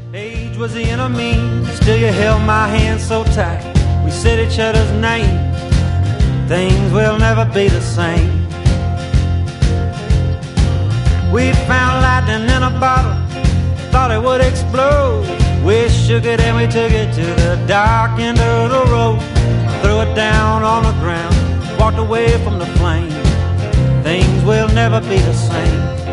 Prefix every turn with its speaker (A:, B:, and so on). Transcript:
A: Age was the enemy, still you held my hand so tight. We said each other's name, things will never be the same. We found lightning in a bottle, thought it would explode. We shook it and we took it to the dark end of the road. Threw it down on the ground, walked away from the flame. Things will never be the same.